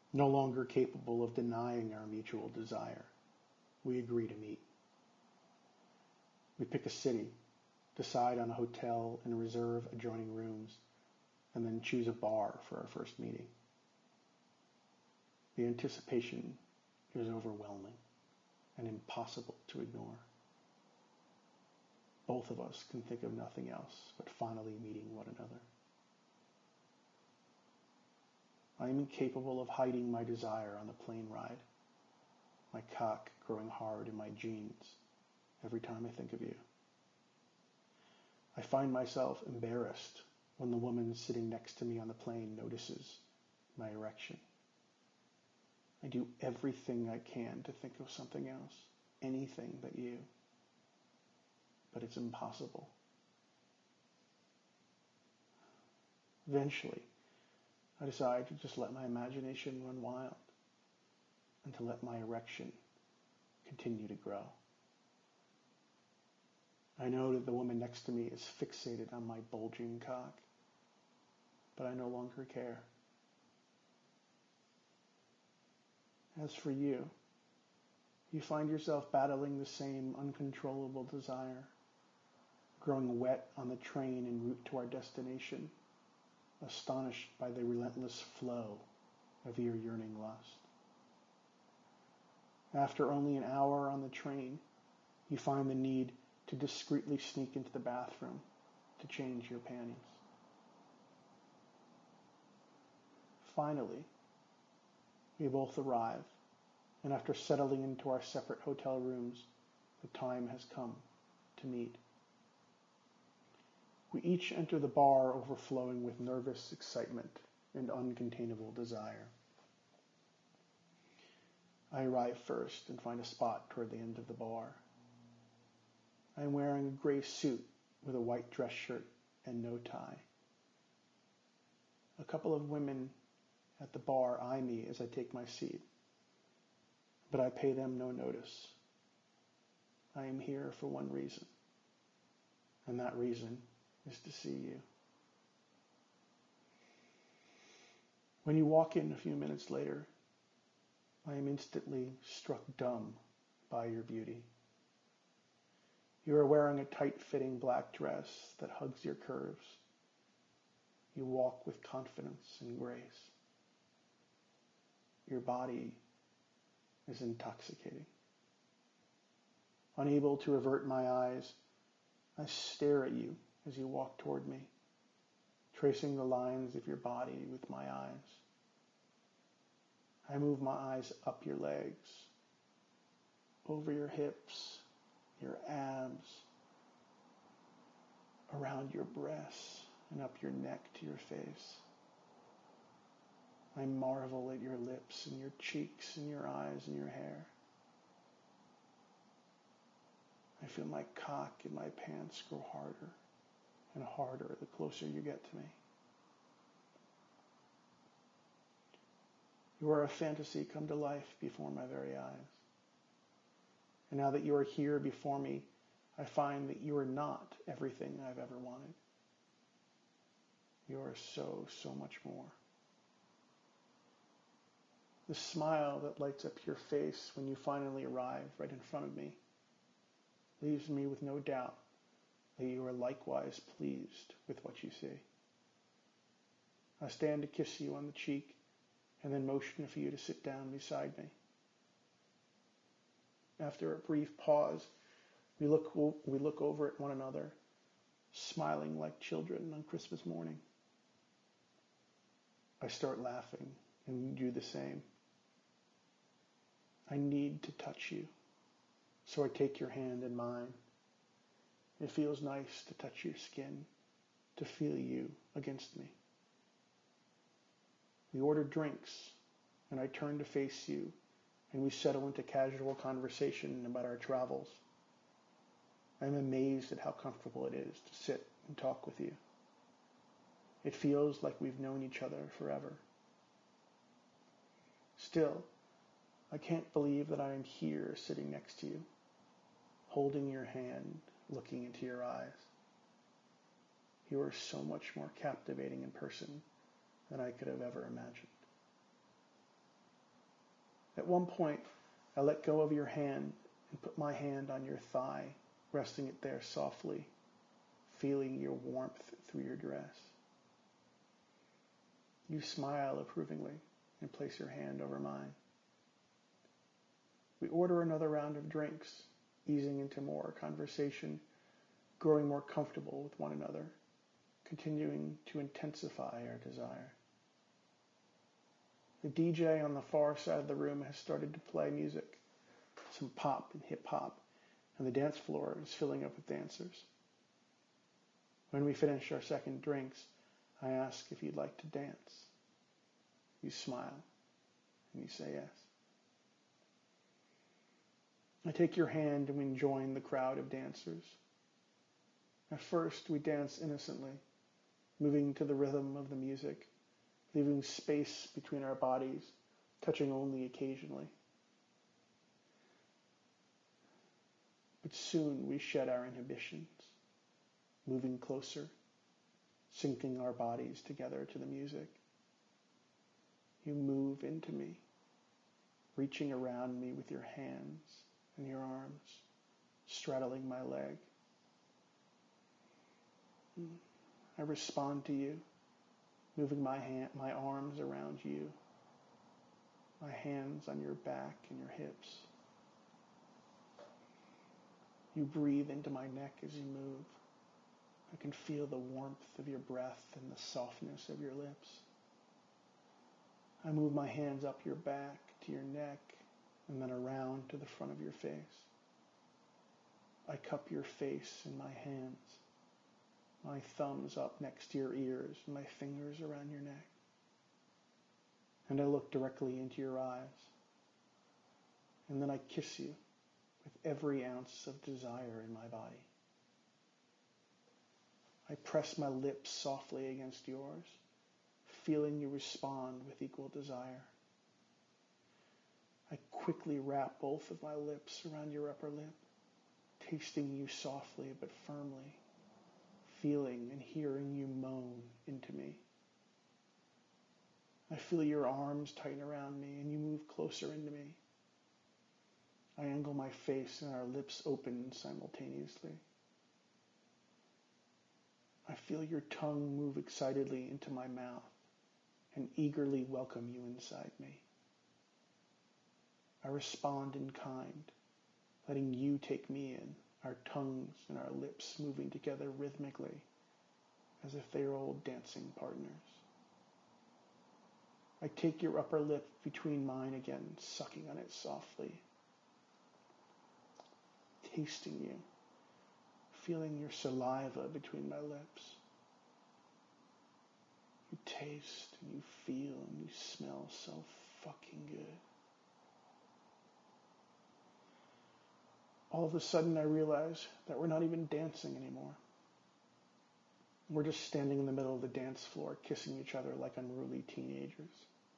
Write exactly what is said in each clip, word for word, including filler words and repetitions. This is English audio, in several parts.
No longer capable of denying our mutual desire, we agree to meet. We pick a city, decide on a hotel and reserve adjoining rooms, and then choose a bar for our first meeting. The anticipation is overwhelming and impossible to ignore. Both of us can think of nothing else but finally meeting one another. I am incapable of hiding my desire on the plane ride, my cock growing hard in my jeans every time I think of you. I find myself embarrassed when the woman sitting next to me on the plane notices my erection. I do everything I can to think of something else, anything but you. But it's impossible. Eventually, I decide to just let my imagination run wild and to let my erection continue to grow. I know that the woman next to me is fixated on my bulging cock, but I no longer care. As for you, you find yourself battling the same uncontrollable desire, growing wet on the train en route to our destination, astonished by the relentless flow of your yearning lust. After only an hour on the train, you find the need to discreetly sneak into the bathroom to change your panties. Finally, we both arrive, and after settling into our separate hotel rooms, the time has come to meet. We each enter the bar overflowing with nervous excitement and uncontainable desire. I arrive first and find a spot toward the end of the bar. I am wearing a gray suit with a white dress shirt and no tie. A couple of women at the bar eye me as I take my seat, but I pay them no notice. I am here for one reason, and that reason is to see you. When you walk in a few minutes later, I am instantly struck dumb by your beauty. You are wearing a tight-fitting black dress that hugs your curves. You walk with confidence and grace. Your body is intoxicating. Unable to avert my eyes, I stare at you as you walk toward me, tracing the lines of your body with my eyes. I move my eyes up your legs, over your hips, your abs, around your breasts, and up your neck to your face. I marvel at your lips and your cheeks and your eyes and your hair. I feel my cock and my pants grow harder and harder the closer you get to me. You are a fantasy come to life before my very eyes. And now that you are here before me, I find that you are not everything I've ever wanted. You are so, so much more. The smile that lights up your face when you finally arrive right in front of me leaves me with no doubt that you are likewise pleased with what you see. I stand to kiss you on the cheek and then motion for you to sit down beside me. After a brief pause, we look, we look over at one another, smiling like children on Christmas morning. I start laughing, and you do the same. I need to touch you, so I take your hand in mine. It feels nice to touch your skin, to feel you against me. We order drinks, and I turn to face you, and we settle into casual conversation about our travels. I am amazed at how comfortable it is to sit and talk with you. It feels like we've known each other forever. Still, I can't believe that I am here sitting next to you, holding your hand, looking into your eyes. You are so much more captivating in person than I could have ever imagined. At one point, I let go of your hand and put my hand on your thigh, resting it there softly, feeling your warmth through your dress. You smile approvingly and place your hand over mine. We order another round of drinks, easing into more conversation, growing more comfortable with one another, continuing to intensify our desire. The D J on the far side of the room has started to play music, some pop and hip-hop, and the dance floor is filling up with dancers. When we finish our second drinks, I ask if you'd like to dance. You smile, and you say yes. I take your hand and we join the crowd of dancers. At first, we dance innocently, moving to the rhythm of the music, leaving space between our bodies, touching only occasionally. But soon we shed our inhibitions, moving closer, syncing our bodies together to the music. You move into me, reaching around me with your hands and your arms, straddling my leg. I respond to you, moving my hand, my arms around you, my hands on your back and your hips. You breathe into my neck as you move. I can feel the warmth of your breath and the softness of your lips. I move my hands up your back to your neck and then around to the front of your face. I cup your face in my hands, my thumbs up next to your ears and my fingers around your neck. And I look directly into your eyes. And then I kiss you with every ounce of desire in my body. I press my lips softly against yours, feeling you respond with equal desire. I quickly wrap both of my lips around your upper lip, tasting you softly but firmly, feeling and hearing you moan into me. I feel your arms tighten around me and you move closer into me. I angle my face and our lips open simultaneously. I feel your tongue move excitedly into my mouth and eagerly welcome you inside me. I respond in kind, letting you take me in, our tongues and our lips moving together rhythmically, as if they are old dancing partners. I take your upper lip between mine again, sucking on it softly, tasting you, feeling your saliva between my lips. You taste and you feel and you smell so fucking good. All of a sudden I realize that we're not even dancing anymore. We're just standing in the middle of the dance floor, kissing each other like unruly teenagers.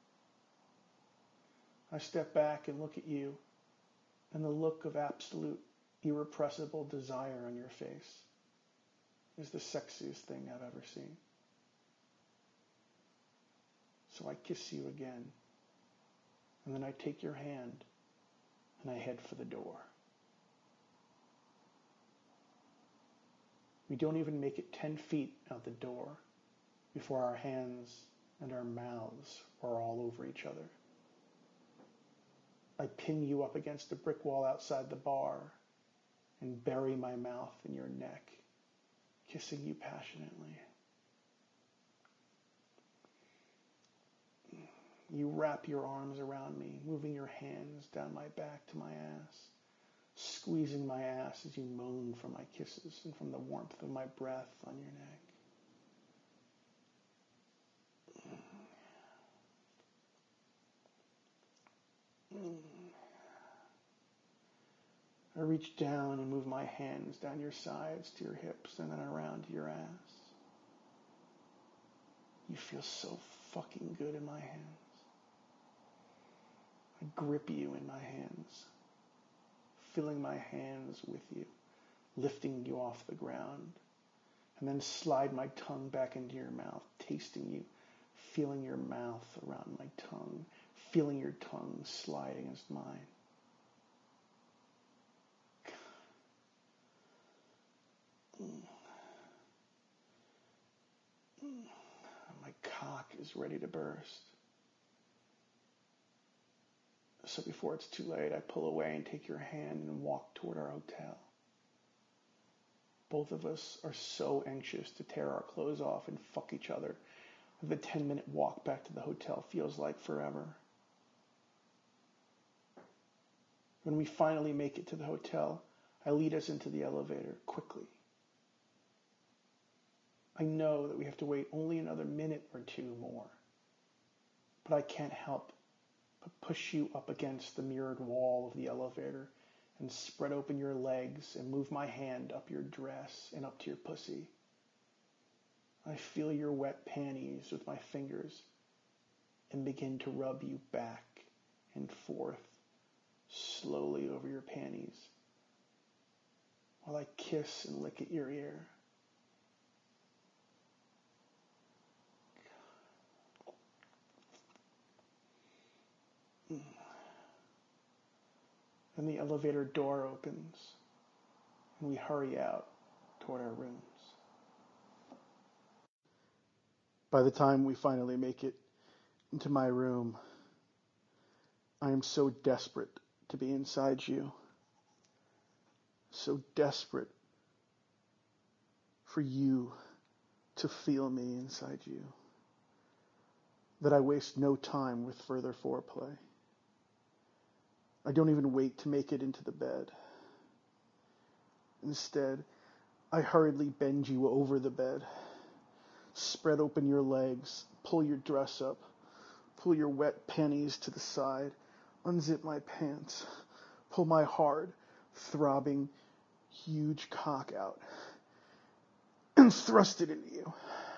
I step back and look at you, and the look of absolute, irrepressible desire on your face is the sexiest thing I've ever seen. So I kiss you again, and then I take your hand, and I head for the door. We don't even make it ten feet out the door before our hands and our mouths are all over each other. I pin you up against a brick wall outside the bar and bury my mouth in your neck, kissing you passionately. You wrap your arms around me, moving your hands down my back to my ass, squeezing my ass as you moan from my kisses and from the warmth of my breath on your neck. I reach down and move my hands down your sides to your hips and then around to your ass. You feel so fucking good in my hands. I grip you in my hands, filling my hands with you, lifting you off the ground, and then slide my tongue back into your mouth, tasting you, feeling your mouth around my tongue, feeling your tongue slide against mine. My cock is ready to burst. So before it's too late, I pull away and take your hand and walk toward our hotel. Both of us are so anxious to tear our clothes off and fuck each other. The ten-minute walk back to the hotel feels like forever. When we finally make it to the hotel, I lead us into the elevator quickly. I know that we have to wait only another minute or two more, but I can't help but push you up against the mirrored wall of the elevator and spread open your legs and move my hand up your dress and up to your pussy. I feel your wet panties with my fingers and begin to rub you back and forth slowly over your panties while I kiss and lick at your ear. Then the elevator door opens and we hurry out toward our rooms. By the time we finally make it into my room, I am so desperate to be inside you, so desperate for you to feel me inside you, that I waste no time with further foreplay. I don't even wait to make it into the bed. Instead, I hurriedly bend you over the bed, spread open your legs, pull your dress up, pull your wet panties to the side, unzip my pants, pull my hard, throbbing, huge cock out, and thrust it into you.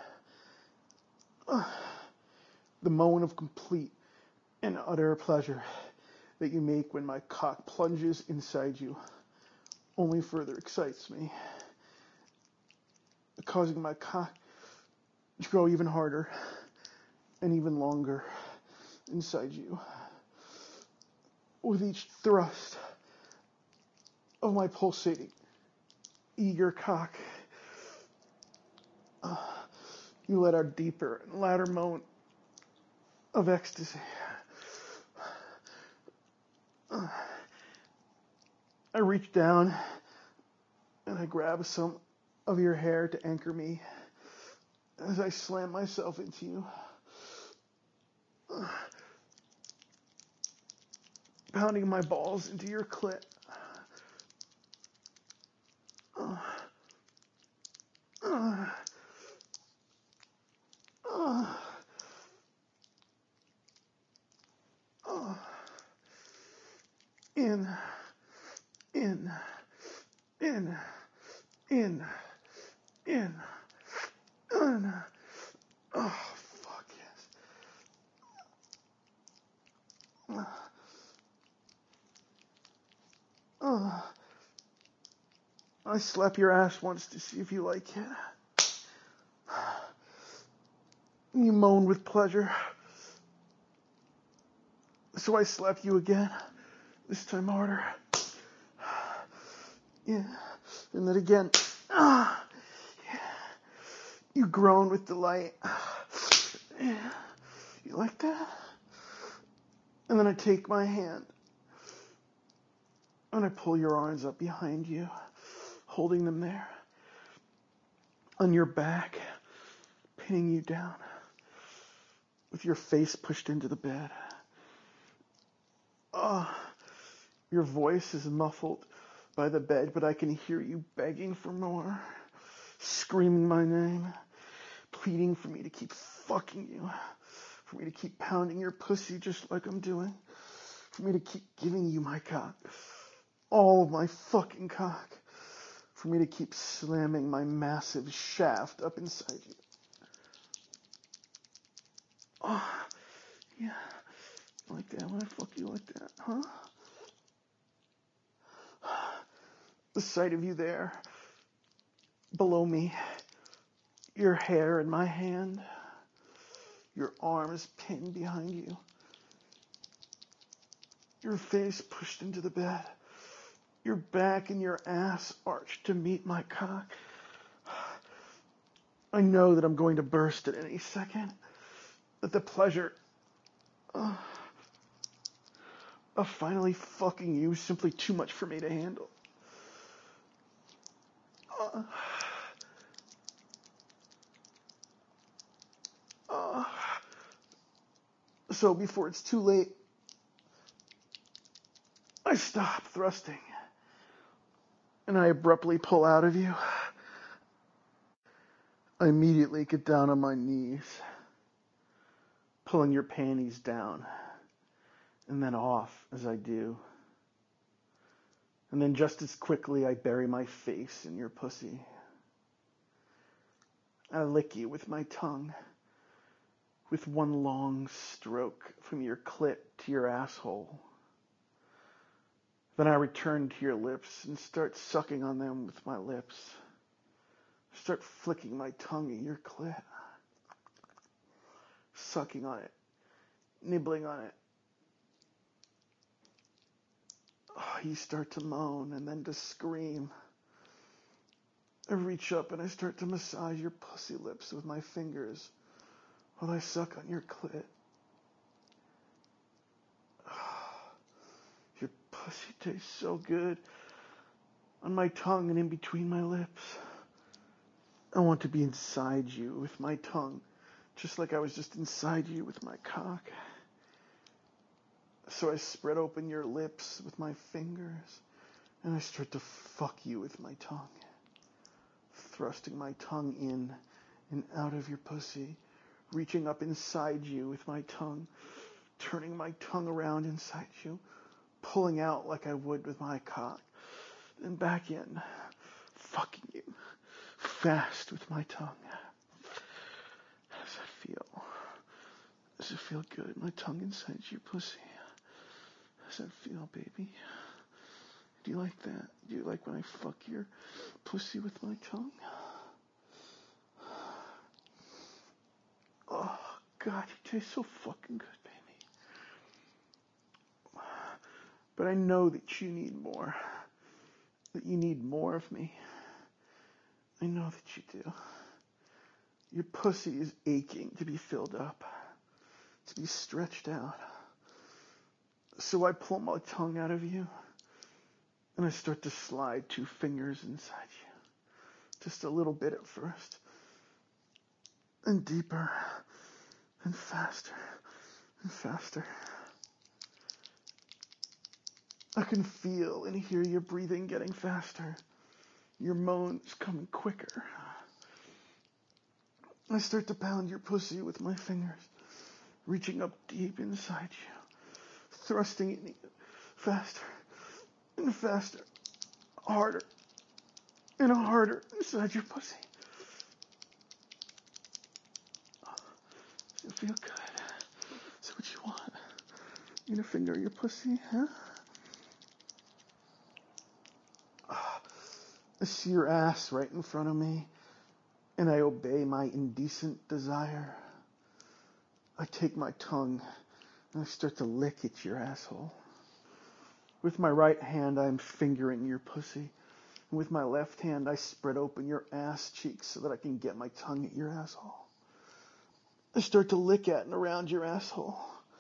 Uh, the moan of complete and utter pleasure that you make when my cock plunges inside you only further excites me, causing my cock to grow even harder and even longer inside you. With each thrust of my pulsating, eager cock, uh, you let out deeper and louder moan of ecstasy. Uh, I reach down and I grab some of your hair to anchor me as I slam myself into you, uh, pounding my balls into your clit. Uh, uh, uh, uh, in, in, in, in, in, in. Oh, fuck yes. Uh, uh, I slap your ass once to see if you like it. You moan with pleasure. So I slap you again, this time harder. Yeah, and then again. Ah, yeah. You groan with delight. Yeah. You like that? And then I take my hand and I pull your arms up behind you, holding them there on your back, pinning you down with your face pushed into the bed. Oh, your voice is muffled by the bed, but I can hear you begging for more, screaming my name, pleading for me to keep fucking you, for me to keep pounding your pussy just like I'm doing, for me to keep giving you my cock, all of my fucking cock, for me to keep slamming my massive shaft up inside you. Oh, yeah, like that when I fuck you like that, huh? The sight of you there, below me, your hair in my hand, your arms pinned behind you, your face pushed into the bed, your back and your ass arched to meet my cock. I know that I'm going to burst at any second, that the pleasure uh, of finally fucking you is simply too much for me to handle. Uh, uh, so before it's too late, I stop thrusting, and I abruptly pull out of you. I immediately get down on my knees, pulling your panties down, and then off as I do. And then just as quickly, I bury my face in your pussy. I lick you with my tongue, with one long stroke from your clit to your asshole. Then I return to your lips and start sucking on them with my lips. Start flicking my tongue at your clit, sucking on it, nibbling on it. Oh, you start to moan and then to scream. I reach up and I start to massage your pussy lips with my fingers while I suck on your clit. Oh, your pussy tastes so good on my tongue and in between my lips. I want to be inside you with my tongue, just like I was just inside you with my cock. So I spread open your lips with my fingers, and I start to fuck you with my tongue, thrusting my tongue in and out of your pussy, reaching up inside you with my tongue, turning my tongue around inside you, pulling out like I would with my cock, then back in, fucking you. Fast with my tongue. How does that feel? Does it feel good? My tongue inside your pussy. How does that feel, baby? Do you like that? Do you like when I fuck your pussy with my tongue? Oh, God, you taste so fucking good, baby. But I know that you need more. That you need more of me. I know that you do. Your pussy is aching to be filled up, to be stretched out. So I pull my tongue out of you, and I start to slide two fingers inside you. Just a little bit at first, and deeper, and faster, and faster. I can feel and hear your breathing getting faster. Your moans coming quicker. I start to pound your pussy with my fingers, reaching up deep inside you, thrusting it in faster and faster, harder and harder inside your pussy. Does it feel good? Is that what you want? You gonna finger your pussy, huh? I see your ass right in front of me, and I obey my indecent desire. I take my tongue, and I start to lick at your asshole. With my right hand, I'm fingering your pussy. And with my left hand, I spread open your ass cheeks so that I can get my tongue at your asshole. I start to lick at and around your asshole.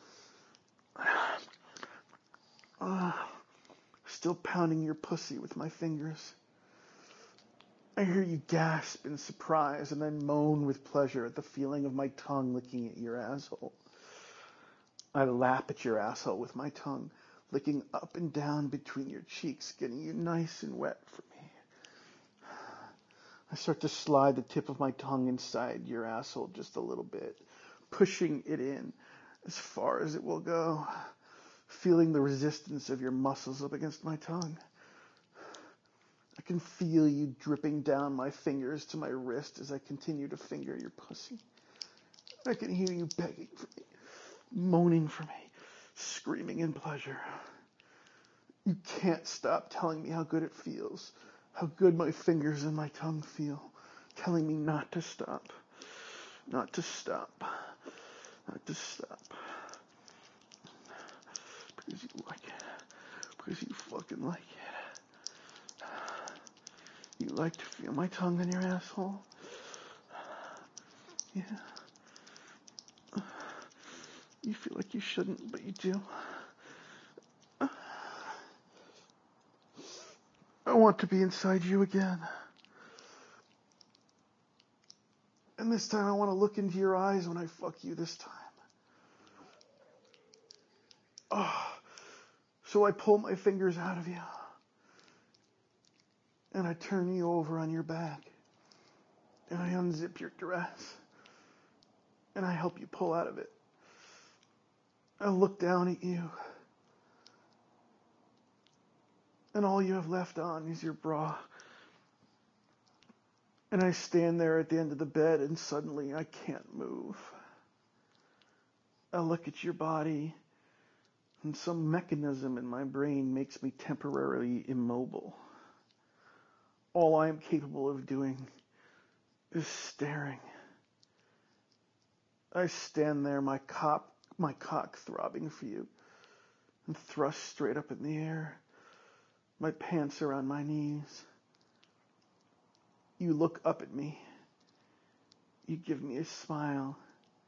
Uh, still pounding your pussy with my fingers. I hear you gasp in surprise and then moan with pleasure at the feeling of my tongue licking at your asshole. I lap at your asshole with my tongue, licking up and down between your cheeks, getting you nice and wet for me. I start to slide the tip of my tongue inside your asshole just a little bit, pushing it in as far as it will go, feeling the resistance of your muscles up against my tongue. I can feel you dripping down my fingers to my wrist as I continue to finger your pussy. I can hear you begging for me, moaning for me, screaming in pleasure. You can't stop telling me how good it feels, how good my fingers and my tongue feel, telling me not to stop, not to stop, not to stop. Because you like it. fucking like it. You like to feel my tongue in your asshole? Yeah. You feel like you shouldn't, but you do. I want to be inside you again. And this time I want to look into your eyes when I fuck you this time. Oh. So I pull my fingers out of you. And I turn you over on your back. And I unzip your dress. And I help you pull out of it. I look down at you. And all you have left on is your bra. And I stand there at the end of the bed and suddenly I can't move. I look at your body and some mechanism in my brain makes me temporarily immobile. All I am capable of doing is staring. I stand there, my cock, my cock throbbing for you, and thrust straight up in the air. My pants are on my knees. You look up at me. You give me a smile.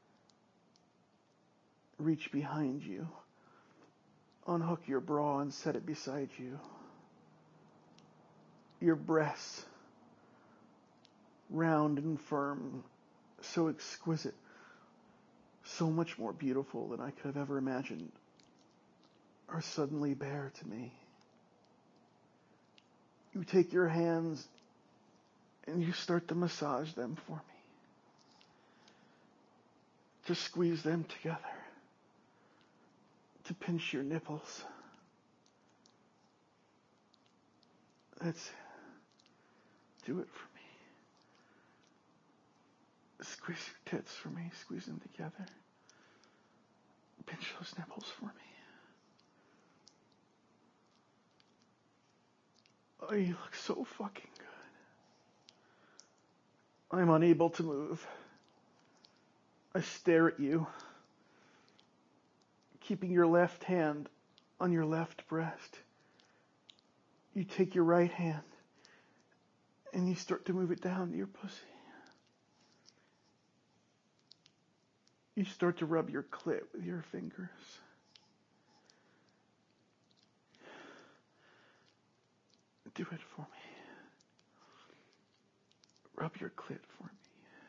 Reach behind you. Unhook your bra and set it beside you. Your breasts, round and firm, so exquisite, so much more beautiful than I could have ever imagined, are suddenly bare to me. You take your hands and you start to massage them for me. To squeeze them together. To pinch your nipples. That's it. Do it for me. Squeeze your tits for me. Squeeze them together. Pinch those nipples for me. Oh, you look so fucking good. I'm unable to move. I stare at you, keeping your left hand on your left breast. You take your right hand and you start to move it down to your pussy. You start to rub your clit with your fingers. Do it for me. Rub your clit for me.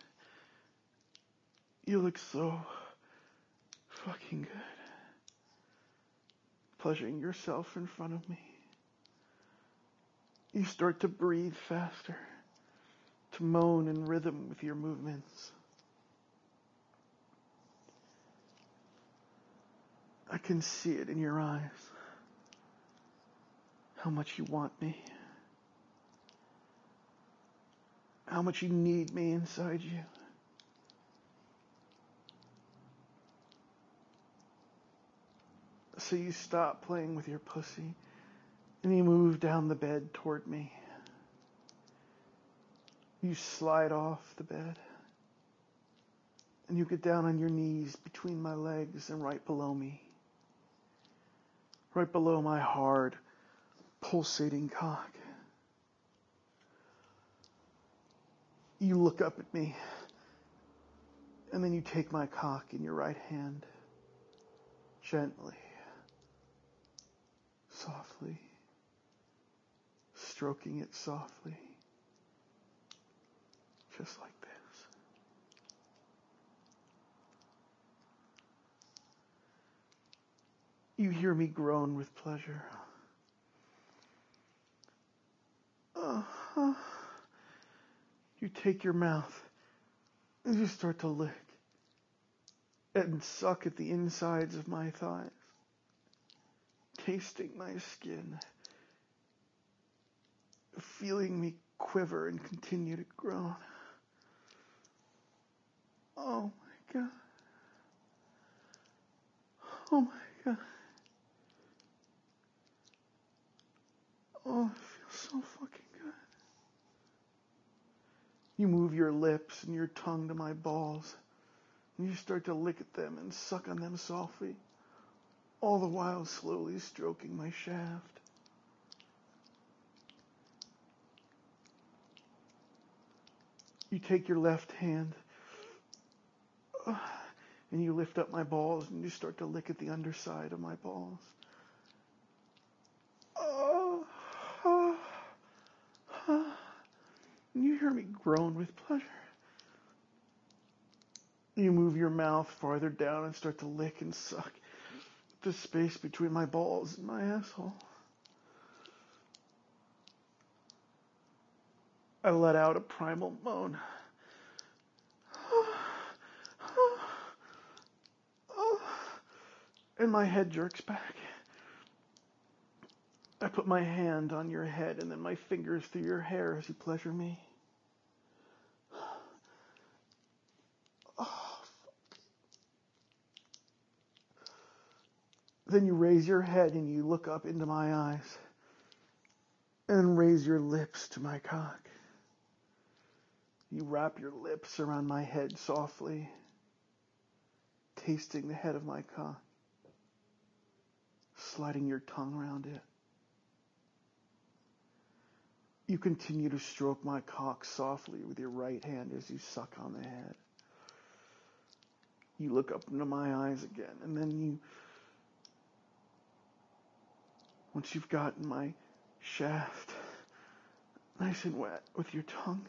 You look so fucking good. Pleasuring yourself in front of me. You start to breathe faster, to moan in rhythm with your movements. I can see it in your eyes. How much you want me. How much you need me inside you. So you stop playing with your pussy and you move down the bed toward me. You slide off the bed and you get down on your knees between my legs and right below me. Right below my hard, pulsating cock. You look up at me, and then you take my cock in your right hand, gently, softly, stroking it softly, just like this. You hear me groan with pleasure. Uh-huh. You take your mouth and you start to lick and suck at the insides of my thighs, tasting my skin, feeling me quiver and continue to groan. Oh my God. Oh my God. Oh, it feels so fucking good. You move your lips and your tongue to my balls, and you start to lick at them and suck on them softly, all the while slowly stroking my shaft. You take your left hand uh, and you lift up my balls and you start to lick at the underside of my balls. Oh, oh, oh. And you hear me groan with pleasure. You move your mouth farther down and start to lick and suck the space between my balls and my asshole. I let out a primal moan. And my head jerks back. I put my hand on your head and then my fingers through your hair as you pleasure me. Oh. Then you raise your head and you look up into my eyes and raise your lips to my cock. You wrap your lips around my head softly, tasting the head of my cock, sliding your tongue around it. You continue to stroke my cock softly with your right hand as you suck on the head. You look up into my eyes again, and then you, once you've gotten my shaft nice and wet with your tongue,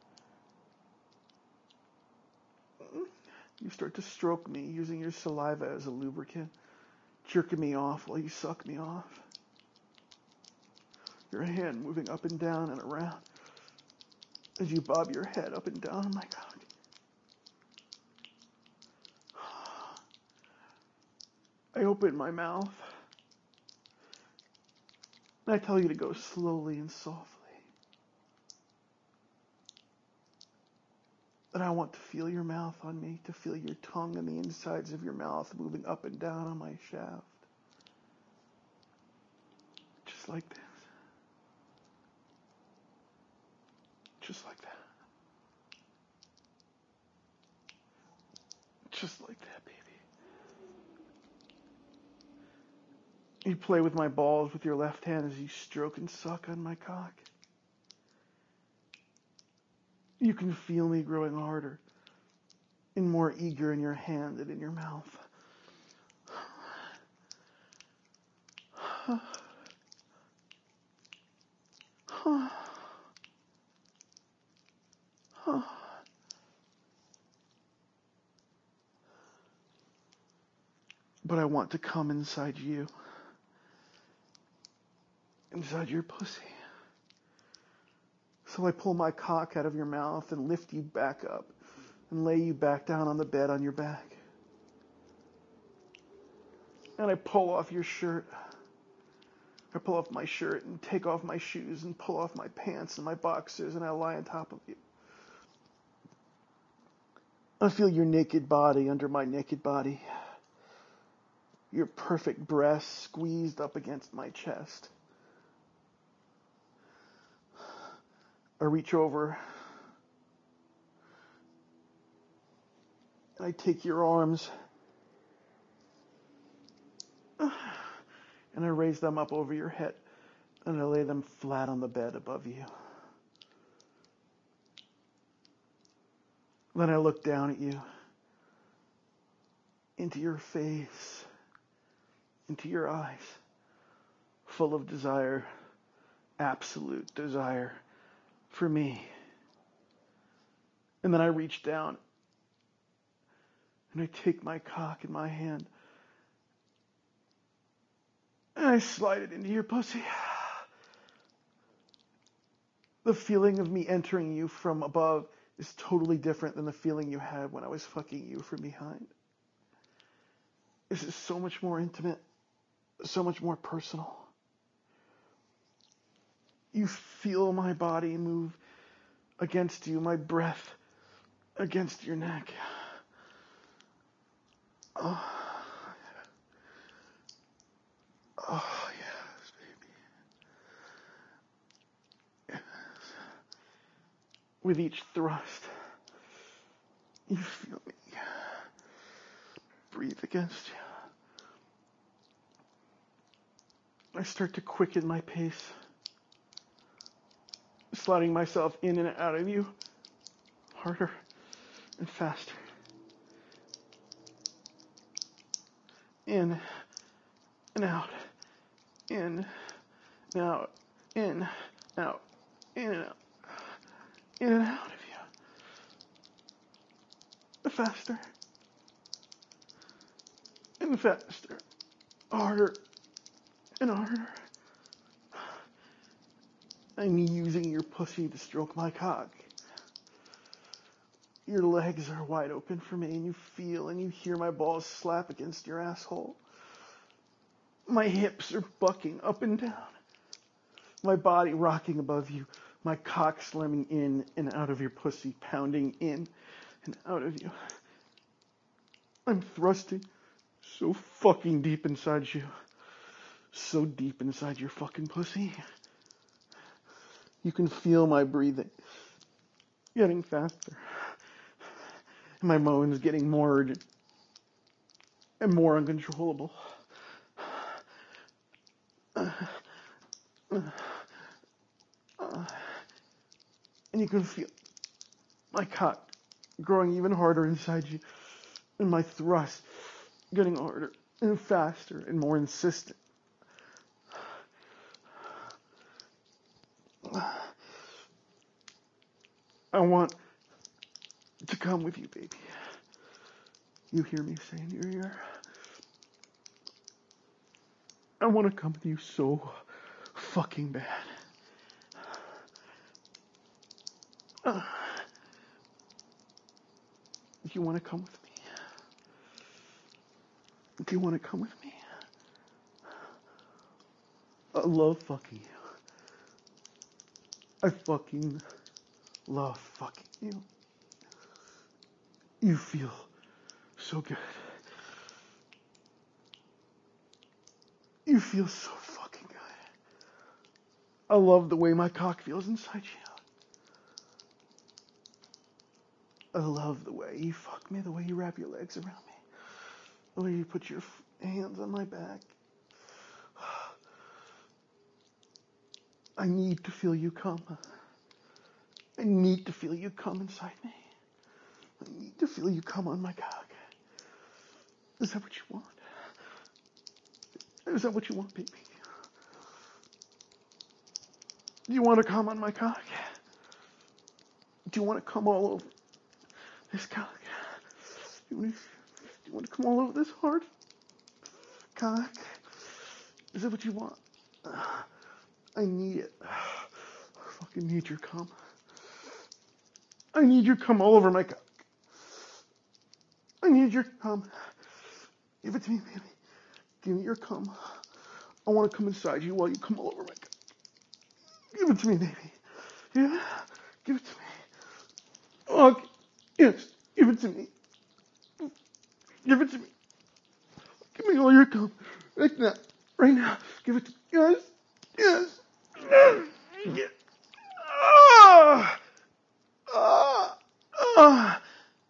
you start to stroke me using your saliva as a lubricant, jerking me off while you suck me off. Your hand moving up and down and around as you bob your head up and down on my cock. I open my mouth and I tell you to go slowly and softly. And I want to feel your mouth on me, to feel your tongue and the insides of your mouth moving up and down on my shaft. Just like this. Just like that. Just like that, baby. You play with my balls with your left hand as you stroke and suck on my cock. You can feel me growing harder and more eager in your hand and in your mouth. But I want to come inside you, inside your pussy. So I pull my cock out of your mouth and lift you back up and lay you back down on the bed on your back. And I pull off your shirt. I pull off my shirt and take off my shoes and pull off my pants and my boxers and I lie on top of you. I feel your naked body under my naked body. Your perfect breasts squeezed up against my chest. I reach over and I take your arms and I raise them up over your head and I lay them flat on the bed above you. Then I look down at you, into your face, into your eyes, full of desire, absolute desire for me. And then I reach down and I take my cock in my hand and I slide it into your pussy. The feeling of me entering you from above is totally different than the feeling you had when I was fucking you from behind. This is so much more intimate, so much more personal. You feel my body move against you, my breath against your neck. Oh, oh yes, baby. Yes. With each thrust, you feel me breathe against you. I start to quicken my pace, sliding myself in and out of you harder and faster. In and out, in and out, in, out, in and out, in and out of you. Faster and faster, harder and harder. I'm using your pussy to stroke my cock. Your legs are wide open for me, and you feel and you hear my balls slap against your asshole. My hips are bucking up and down. My body rocking above you. My cock slamming in and out of your pussy, pounding in and out of you. I'm thrusting so fucking deep inside you. So deep inside your fucking pussy. You can feel my breathing getting faster. And my moans getting more urgent and more uncontrollable. Uh, uh, uh, and you can feel my cock growing even harder inside you, and my thrust getting harder and faster and more insistent. I want to come with you, baby. You hear me say in your ear? I want to come with you so fucking bad. Uh, do you want to come with me? Do you want to come with me? I love fucking you. I fucking love fucking you. You feel so good. You feel so fucking good. I love the way my cock feels inside you. I love the way you fuck me, the way you wrap your legs around me, the way you put your hands on my back. I need to feel you come. I need to feel you come inside me. I need to feel you come on my cock. Is that what you want? Is that what you want, baby? Do you want to come on my cock? Do you want to come all over this cock? Do you want to, do you want to come all over this hard cock? Is that what you want? I need it. I fucking need your cum. I need your cum all over my cock. I need your cum. Give it to me, baby. Give me your cum. I want to come inside you while you come all over my cock. Give it to me, baby. Yeah? Give it to me. Oh, yes. Give it to me. Give it to me. Give me all your cum. Right now. Right now. Give it to me. Yes. Yes. Yes. Yes. Ah. Ah. Ah.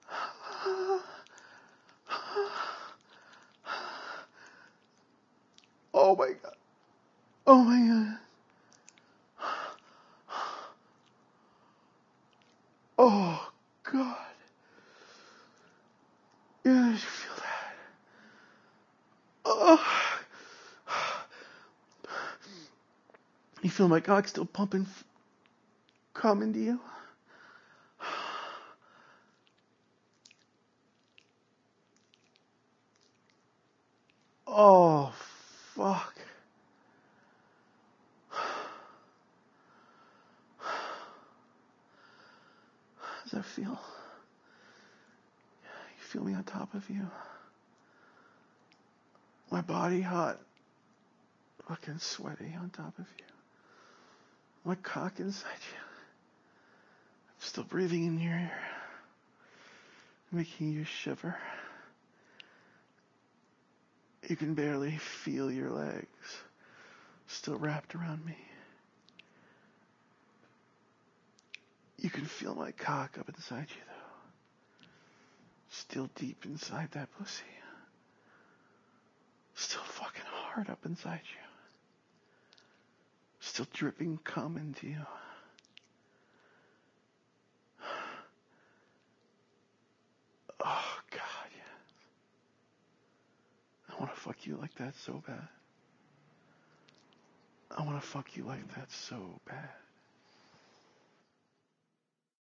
Oh my God. Oh my God. Oh God. Yeah, did you feel that? Oh. You feel my cock still pumping cum into you? Oh, fuck. How does that feel? You feel me on top of you? My body hot, fucking sweaty on top of you. My cock inside you. I'm still breathing in your ear, making you shiver. You can barely feel your legs still wrapped around me. You can feel my cock up inside you, though. Still deep inside that pussy. Still fucking hard up inside you. Still dripping cum into you. fuck you like that so bad. I want to fuck you like that so bad.